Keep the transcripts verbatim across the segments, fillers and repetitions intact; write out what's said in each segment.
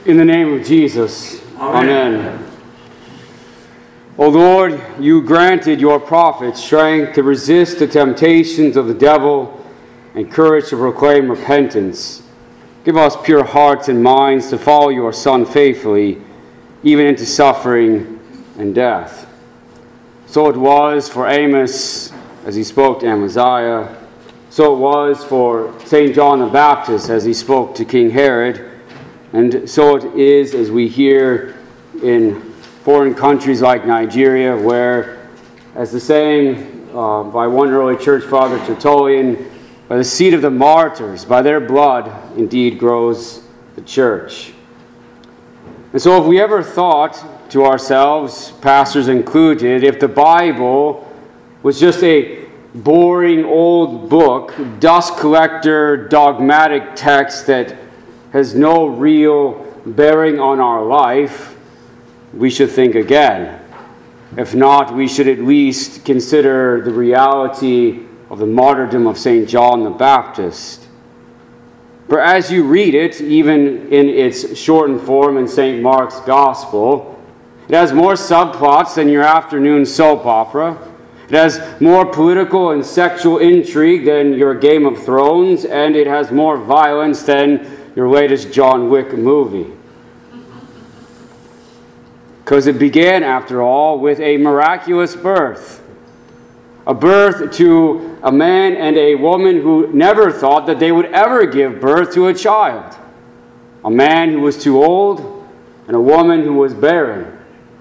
In the name of Jesus, Amen. Amen. O Lord, you granted your prophets strength to resist the temptations of the devil and courage to proclaim repentance. Give us pure hearts and minds to follow your Son faithfully, even into suffering and death. So it was for Amos as he spoke to Amaziah. So it was for Saint John the Baptist as he spoke to King Herod. And so it is as we hear in foreign countries like Nigeria, where, as the saying uh, by one early church father, Tertullian, by the seed of the martyrs, by their blood, indeed grows the church. And so if we ever thought to ourselves, pastors included, if the Bible was just a boring old book, dust collector, dogmatic text that has no real bearing on our life, we should think again. If not, we should at least consider the reality of the martyrdom of Saint John the Baptist. For as you read it, even in its shortened form in Saint Mark's Gospel, it has more subplots than your afternoon soap opera. It has more political and sexual intrigue than your Game of Thrones, and it has more violence than your latest John Wick movie. Because it began, after all, with a miraculous birth. A birth to a man and a woman who never thought that they would ever give birth to a child. A man who was too old and a woman who was barren.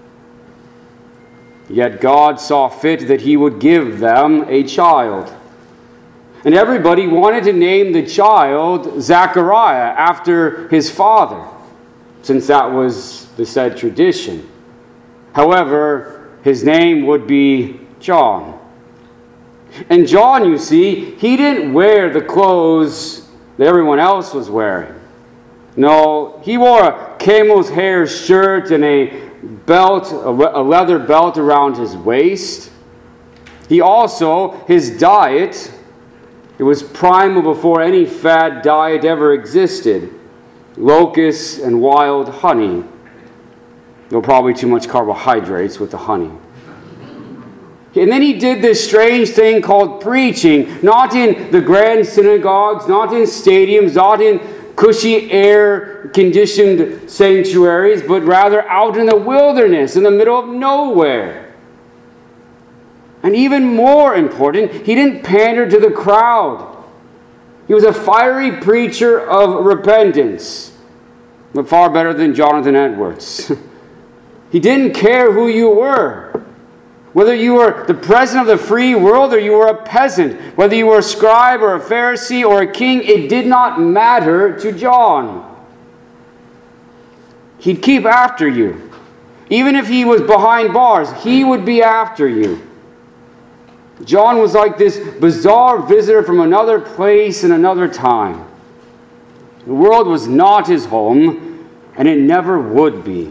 Yet God saw fit that he would give them a child. And everybody wanted to name the child Zachariah after his father, since that was the said tradition. However, his name would be John. And John, you see, he didn't wear the clothes that everyone else was wearing. No, he wore a camel's hair shirt and a belt, a leather belt around his waist. He also, his diet, it was primal before any fad diet ever existed. Locusts and wild honey. Though probably too much carbohydrates with the honey. And then he did this strange thing called preaching, not in the grand synagogues, not in stadiums, not in cushy air-conditioned sanctuaries, but rather out in the wilderness, in the middle of nowhere. And even more important, he didn't pander to the crowd. He was a fiery preacher of repentance, but far better than Jonathan Edwards. He didn't care who you were. Whether you were the president of the free world or you were a peasant, whether you were a scribe or a Pharisee or a king, it did not matter to John. He'd keep after you. Even if he was behind bars, he would be after you. John was like this bizarre visitor from another place and another time. The world was not his home, and it never would be.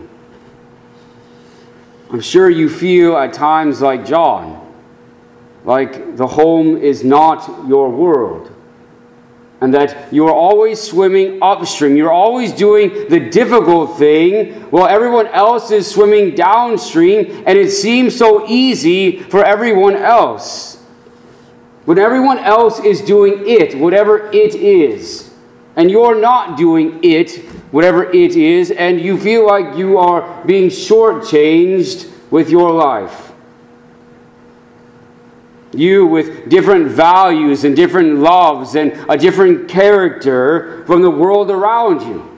I'm sure you feel at times like John, like the home is not your world, and that you are always swimming upstream. You're always doing the difficult thing while everyone else is swimming downstream, and it seems so easy for everyone else. When everyone else is doing it, whatever it is, and you're not doing it, whatever it is, and you feel like you are being shortchanged with your life. You with different values and different loves and a different character from the world around you.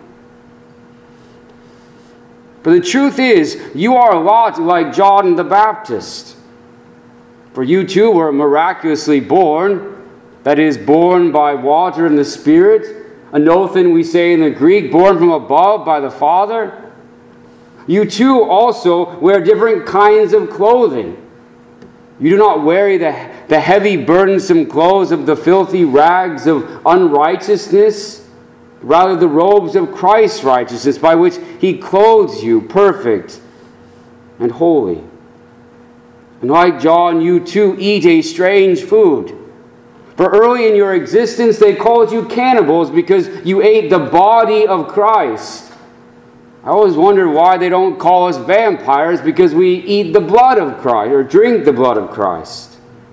But the truth is, you are a lot like John the Baptist. For you too were miraculously born, that is, born by water and the Spirit, anothen we say in the Greek, born from above by the Father. You too also wear different kinds of clothing. You do not wear the, the heavy, burdensome clothes of the filthy rags of unrighteousness, rather the robes of Christ's righteousness, by which he clothes you perfect and holy. And like John, you too eat a strange food. For early in your existence, they called you cannibals because you ate the body of Christ. I always wonder why they don't call us vampires, because we eat the blood of Christ or drink the blood of Christ.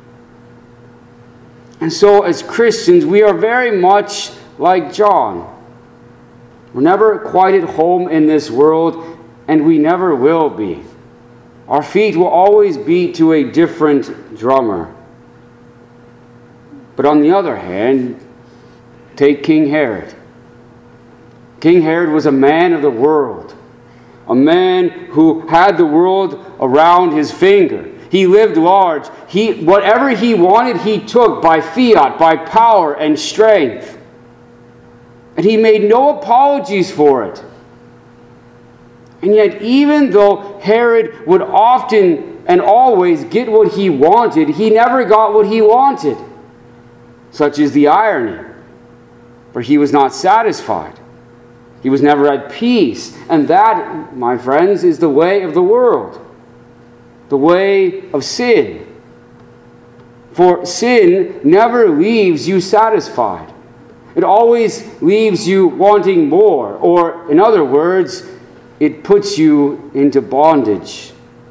And so as Christians, we are very much like John. We're never quite at home in this world, and we never will be. Our feet will always beat to a different drummer. But on the other hand, take King Herod. King Herod was a man of the world, a man who had the world around his finger. He lived large. He, whatever he wanted, he took by fiat, by power and strength. And he made no apologies for it. And yet, even though Herod would often and always get what he wanted, he never got what he wanted. Such is the irony. For he was not satisfied. He was never at peace. And that, my friends, is the way of the world. The way of sin. For sin never leaves you satisfied. It always leaves you wanting more. Or, in other words, it puts you into bondage.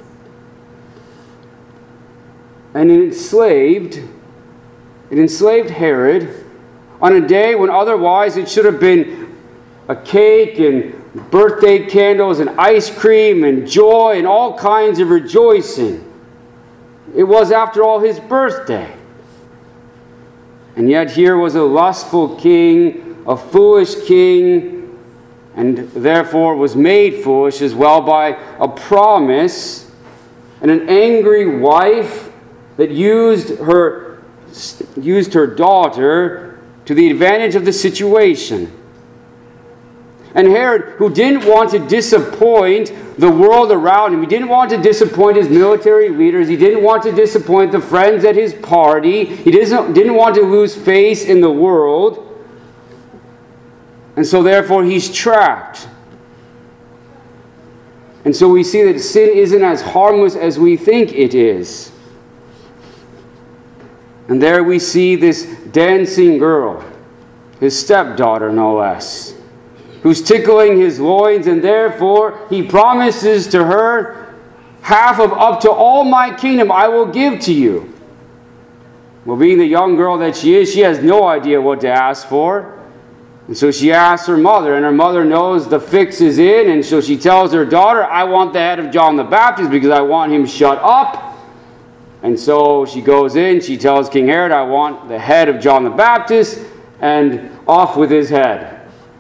And it enslaved, it enslaved Herod on a day when otherwise it should have been a cake and birthday candles and ice cream and joy and all kinds of rejoicing. It was, after all, his birthday. And yet here was a lustful king, a foolish king, and therefore was made foolish as well by a promise, and an angry wife that used her, used her daughter to the advantage of the situation. And Herod, who didn't want to disappoint the world around him, he didn't want to disappoint his military leaders, he didn't want to disappoint the friends at his party, he didn't, didn't want to lose face in the world, and so therefore he's trapped. And so we see that sin isn't as harmless as we think it is. And there we see this dancing girl, his stepdaughter no less, who's tickling his loins, and therefore he promises to her, half of up to all my kingdom I will give to you. Well, being the young girl that she is, she has no idea what to ask for. And so she asks her mother, and her mother knows the fix is in, and so she tells her daughter, I want the head of John the Baptist because I want him shut up. And so she goes in, she tells King Herod, I want the head of John the Baptist, and off with his head.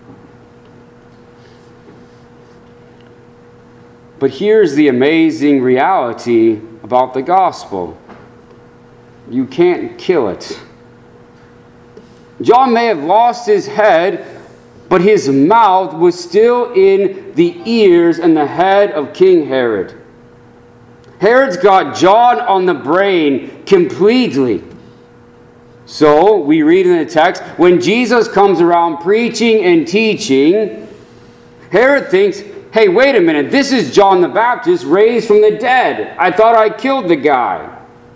But here's the amazing reality about the gospel. You can't kill it. John may have lost his head, but his mouth was still in the ears and the head of King Herod. Herod's got John on the brain completely. So, we read in the text, when Jesus comes around preaching and teaching, Herod thinks, hey, wait a minute, this is John the Baptist raised from the dead. I thought I killed the guy.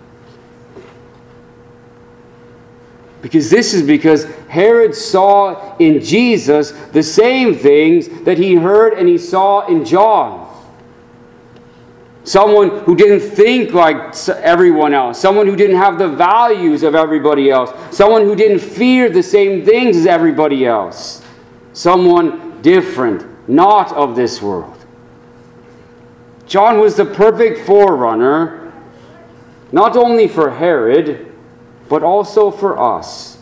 Because this is because Herod saw in Jesus the same things that he heard and he saw in John. Someone who didn't think like everyone else. Someone who didn't have the values of everybody else. Someone who didn't fear the same things as everybody else. Someone different, not of this world. John was the perfect forerunner, not only for Herod, but also for us.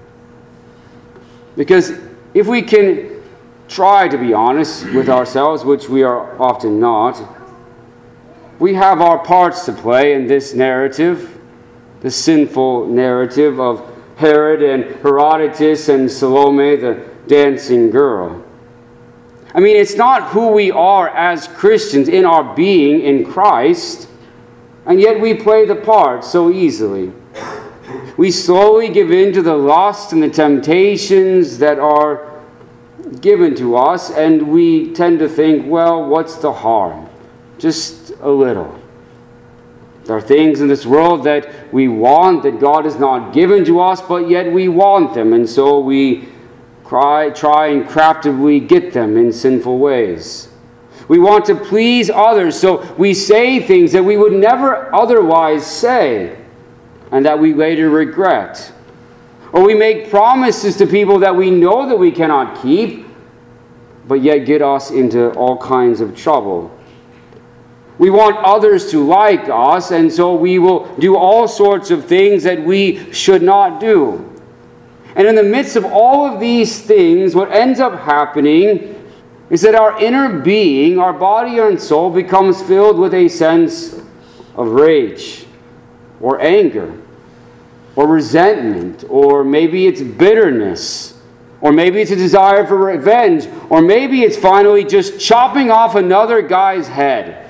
Because if we can try to be honest with ourselves, which we are often not, we have our parts to play in this narrative, the sinful narrative of Herod and Herodotus and Salome, the dancing girl. I mean, it's not who we are as Christians in our being in Christ, and yet we play the part so easily. We slowly give in to the lust and the temptations that are given to us, and we tend to think, well, what's the harm? Just a little. There are things in this world that we want, that God has not given to us, but yet we want them, and so we cry, try and craftively get them in sinful ways. We want to please others, so we say things that we would never otherwise say and that we later regret. Or we make promises to people that we know that we cannot keep, but yet get us into all kinds of trouble. We want others to like us, and so we will do all sorts of things that we should not do. And in the midst of all of these things, what ends up happening is that our inner being, our body and soul, becomes filled with a sense of rage or anger or resentment, or maybe it's bitterness, or maybe it's a desire for revenge, or maybe it's finally just chopping off another guy's head.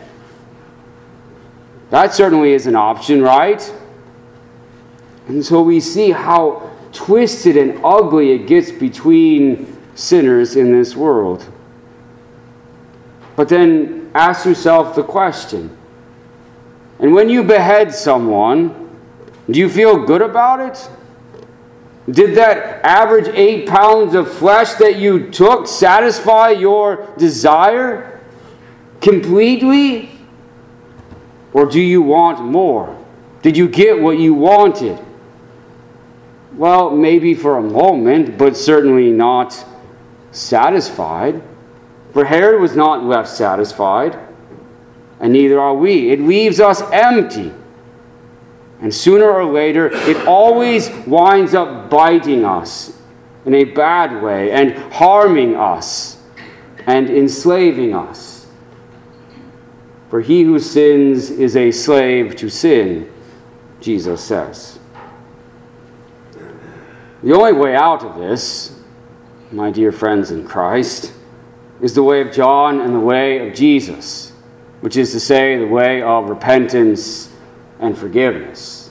That certainly is an option, right? And so we see how twisted and ugly it gets between sinners in this world. But then ask yourself the question, and when you behead someone, do you feel good about it? Did that average eight pounds of flesh that you took satisfy your desire completely? Or do you want more? Did you get what you wanted? Well, maybe for a moment, but certainly not satisfied. For Herod was not left satisfied, and neither are we. It leaves us empty. And sooner or later, it always winds up biting us in a bad way and harming us and enslaving us. For he who sins is a slave to sin, Jesus says. The only way out of this, my dear friends in Christ, is the way of John and the way of Jesus, which is to say, the way of repentance and forgiveness.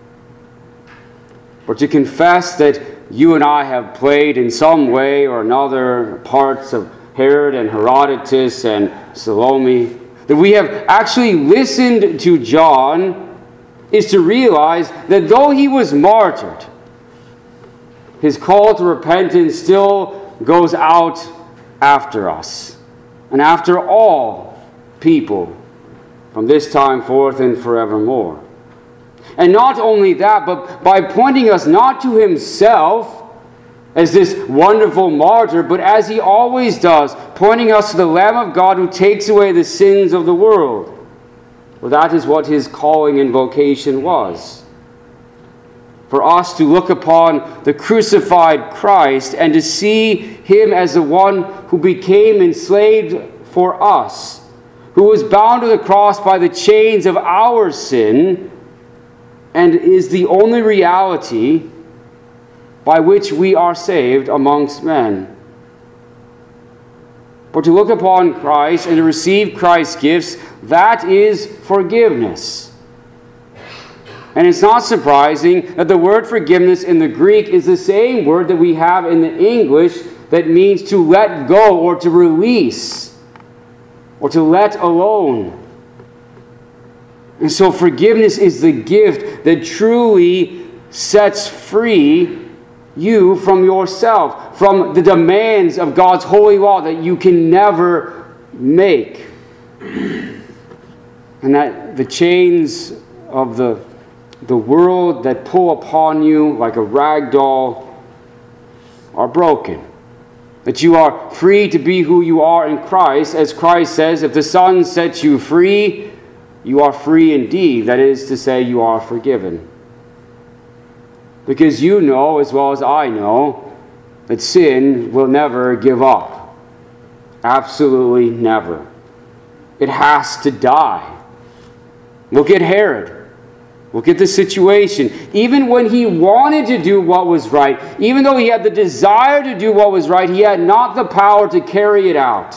Or to confess that you and I have played in some way or another parts of Herod and Herodotus and Salome, that we have actually listened to John, is to realize that though he was martyred, his call to repentance still goes out after us, and after all people from this time forth and forevermore. And not only that, but by pointing us not to himself as this wonderful martyr, but as he always does, pointing us to the Lamb of God who takes away the sins of the world. For that is what his calling and vocation was. For us to look upon the crucified Christ and to see him as the one who became enslaved for us, who was bound to the cross by the chains of our sin, and is the only reality by which we are saved amongst men. For to look upon Christ and to receive Christ's gifts, that is forgiveness. And it's not surprising that the word forgiveness in the Greek is the same word that we have in the English that means to let go or to release or to let alone. And so forgiveness is the gift that truly sets free you from yourself, from the demands of God's holy law that you can never make. And that the chains of the The world that pull upon you like a rag doll are broken. That you are free to be who you are in Christ. As Christ says, if the Son sets you free, you are free indeed. That is to say, you are forgiven. Because you know, as well as I know, that sin will never give up. Absolutely never. It has to die. Look at Herod. Look at the situation. Even when he wanted to do what was right, even though he had the desire to do what was right, he had not the power to carry it out.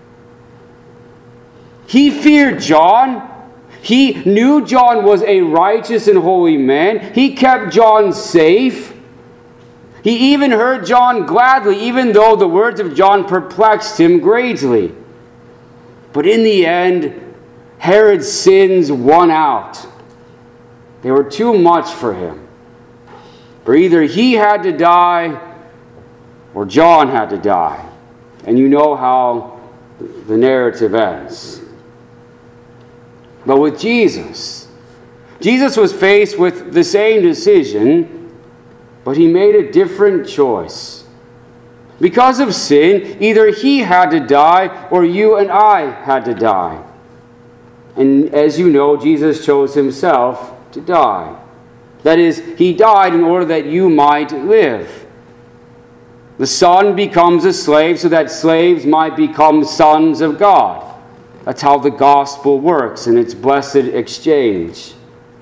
He feared John. He knew John was a righteous and holy man. He kept John safe. He even heard John gladly, even though the words of John perplexed him greatly. But in the end, Herod's sins won out. They were too much for him. For either he had to die or John had to die. And you know how the narrative ends. But with Jesus, Jesus was faced with the same decision, but he made a different choice. Because of sin, either he had to die or you and I had to die. And as you know, Jesus chose himself to die. That is, he died in order that you might live. The Son becomes a slave so that slaves might become sons of God. That's how the gospel works in its blessed exchange.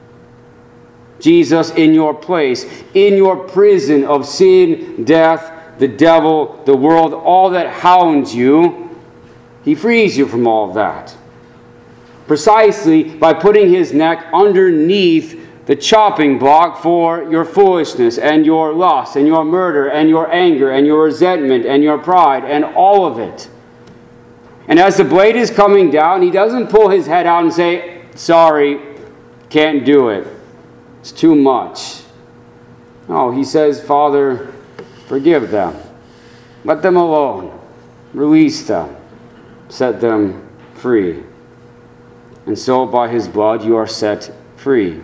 Jesus in your place, in your prison of sin, death, the devil, the world, all that hounds you, he frees you from all of that. Precisely by putting his neck underneath the chopping block for your foolishness and your lust and your murder and your anger and your resentment and your pride and all of it. And as the blade is coming down, he doesn't pull his head out and say, sorry, can't do it. It's too much. No, he says, Father, forgive them. Let them alone. Release them. Set them free. And so by his blood you are set free.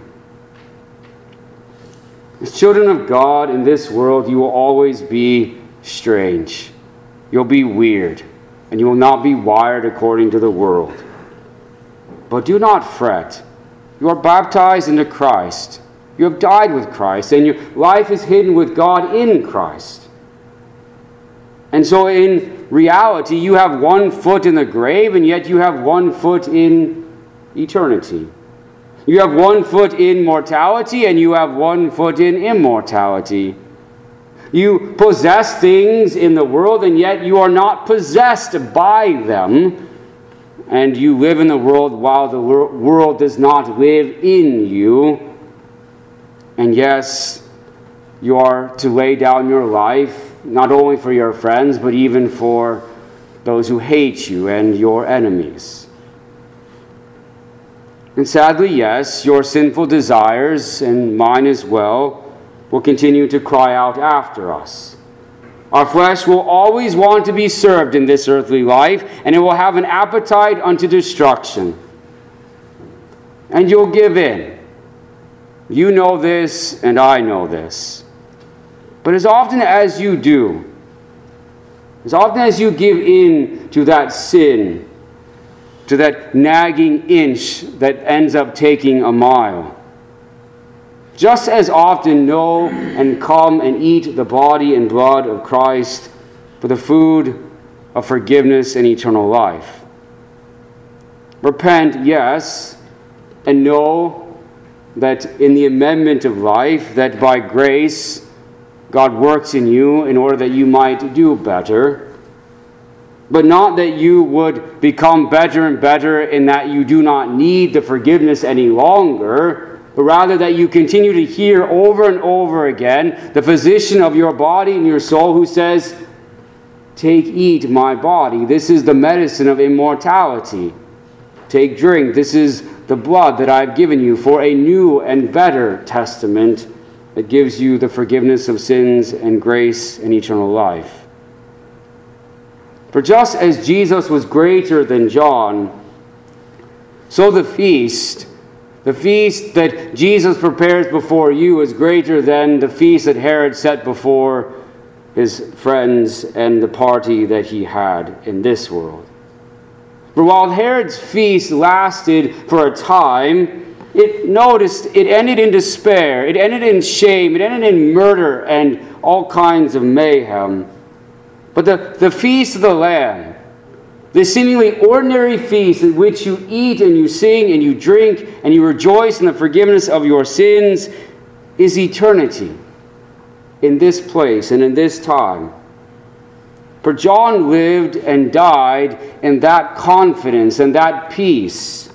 As children of God in this world, you will always be strange. You'll be weird. And you will not be wired according to the world. But do not fret. You are baptized into Christ. You have died with Christ, and your life is hidden with God in Christ. And so in reality, you have one foot in the grave, and yet you have one foot in eternity. You have one foot in mortality, and you have one foot in immortality. You possess things in the world, and yet you are not possessed by them. And you live in the world while the world does not live in you. And yes, you are to lay down your life, not only for your friends, but even for those who hate you and your enemies. And sadly, yes, your sinful desires, and mine as well, will continue to cry out after us. Our flesh will always want to be served in this earthly life, and it will have an appetite unto destruction. And you'll give in. You know this, and I know this. But as often as you do, as often as you give in to that sin, to that nagging inch that ends up taking a mile, just as often know and come and eat the body and blood of Christ for the food of forgiveness and eternal life. Repent, yes, and know that in the amendment of life, that by grace God works in you in order that you might do better, but not that you would become better and better in that you do not need the forgiveness any longer, but rather that you continue to hear over and over again the physician of your body and your soul who says, take, eat my body. This is the medicine of immortality. Take, drink. This is the blood that I've given you for a new and better testament that gives you the forgiveness of sins and grace and eternal life. For just as Jesus was greater than John, so the feast, the feast that Jesus prepares before you is greater than the feast that Herod set before his friends and the party that he had in this world. For while Herod's feast lasted for a time, it noticed it ended in despair, it ended in shame, it ended in murder and all kinds of mayhem. But the, the feast of the Lamb, the seemingly ordinary feast in which you eat and you sing and you drink and you rejoice in the forgiveness of your sins, is eternity in this place and in this time. For John lived and died in that confidence and that peace.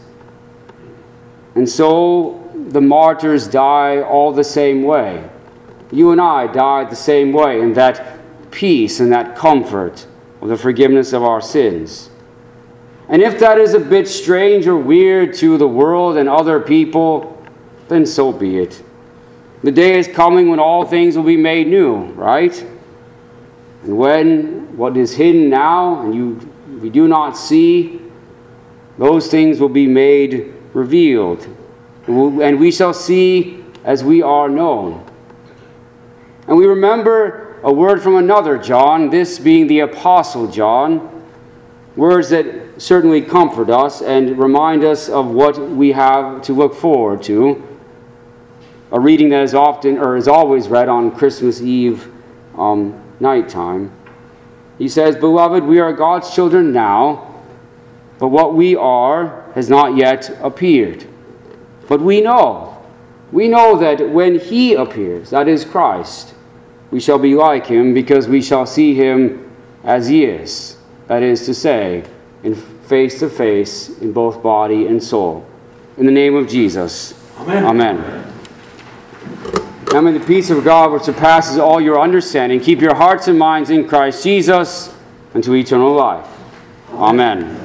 And so the martyrs die all the same way. You and I died the same way in that peace and that comfort of the forgiveness of our sins. And if that is a bit strange or weird to the world and other people, then so be it. The day is coming when all things will be made new, right? And when what is hidden now, and you If we do not see, those things will be made revealed, and we shall see as we are known. And we remember a word from another John, this being the Apostle John, words that certainly comfort us and remind us of what we have to look forward to. A reading that is often, or is always read on Christmas Eve um, nighttime. He says, "Beloved, we are God's children now, but what we are has not yet appeared. But we know, we know that when he appears, that is Christ, we shall be like him, because we shall see him as he is, that is to say, in face to face, in both body and soul." In the name of Jesus. Amen. Amen. Now may the peace of God, which surpasses all your understanding, keep your hearts and minds in Christ Jesus unto eternal life. Amen.